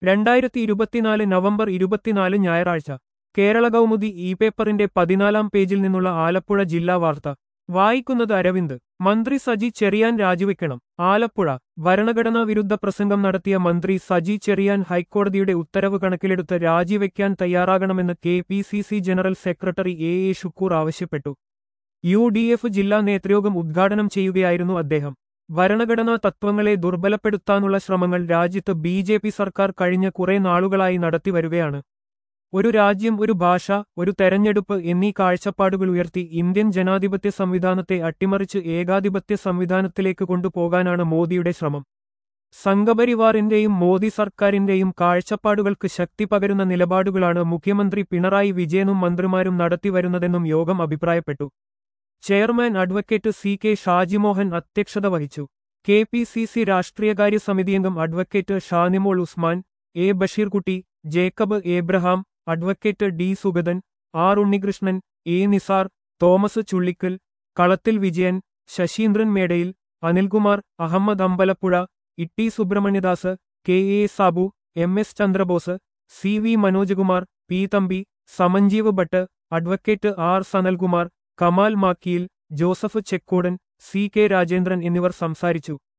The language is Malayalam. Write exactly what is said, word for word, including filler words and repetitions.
രണ്ടായിരത്തി ഇരുപത്തിനാല് നവംബർ ഇരുപത്തിനാല് ഞായറാഴ്ച കേരള കൗമുദി ഇ പേപ്പറിന്റെ പതിനാലാം പേജിൽ നിന്നുള്ള ആലപ്പുഴ ജില്ലാ വാർത്ത വായിക്കുന്നത് അരവിന്ദ്. മന്ത്രി സജി ചെറിയാൻ രാജിവെക്കണം. ആലപ്പുഴ ഭരണഘടനാ വിരുദ്ധ പ്രസംഗം നടത്തിയ മന്ത്രി സജി ചെറിയാൻ ഹൈക്കോടതിയുടെ ഉത്തരവ് കണക്കിലെടുത്ത് രാജിവെക്കാൻ തയ്യാറാകണമെന്ന് K P C C general secretary A A Shukoor ആവശ്യപ്പെട്ടു. യു ഡി എഫ് ജില്ലാ നേതൃയോഗം ഉദ്ഘാടനം ചെയ്യുകയായിരുന്നു അദ്ദേഹം. ഭരണഘടനാ തത്വങ്ങളെ ദുർബലപ്പെടുത്താനുള്ള ശ്രമങ്ങൾ രാജ്യത്ത് ബി ജെ പി സർക്കാർ കഴിഞ്ഞ കുറെ നാളുകളായി നടത്തിവരുകയാണ്. ഒരു രാജ്യം, ഒരു ഭാഷ, ഒരു തെരഞ്ഞെടുപ്പ് എന്നീ കാഴ്ചപ്പാടുകൾ ഉയർത്തി ഇന്ത്യൻ ജനാധിപത്യ സംവിധാനത്തെ അട്ടിമറിച്ച് ഏകാധിപത്യ സംവിധാനത്തിലേക്ക് കൊണ്ടുപോകാനാണ് മോദിയുടെ ശ്രമം. സംഘപരിവാറിന്റെയും മോദി സർക്കാരിന്റെയും കാഴ്ചപ്പാടുകൾക്ക് ശക്തി പകരുന്ന നിലപാടുകളാണ് മുഖ്യമന്ത്രി പിണറായി വിജയനും മന്ത്രിമാരും നടത്തിവരുന്നതെന്നും യോഗം അഭിപ്രായപ്പെട്ടു. Chairman advocate C K Shajimohan അധ്യക്ഷത വഹിച്ചു. കെ പി സി സി രാഷ്ട്രീയകാര്യ സമിതിയംഗം advocate Shanimol Usman, A Basheerkutty, Jacob Abraham, advocate D Sugathan, R Unnikrishnan, A Nisar, Thomas Chullikkal, Kalathil Vijayan, Saseendran Medayil, Anilkumar, Ahammed Ambalappuzha, Itty Subrahmanyadas, K A Sabu, M S Chandrabose, C V Manojakumar, P Thampi, Samanjeev Bhatt, advocate R Sanalkumar, Kamal Makkiyil, Joseph Chekkodan, C K Rajendran എന്നിവർ സംസാരിച്ചു.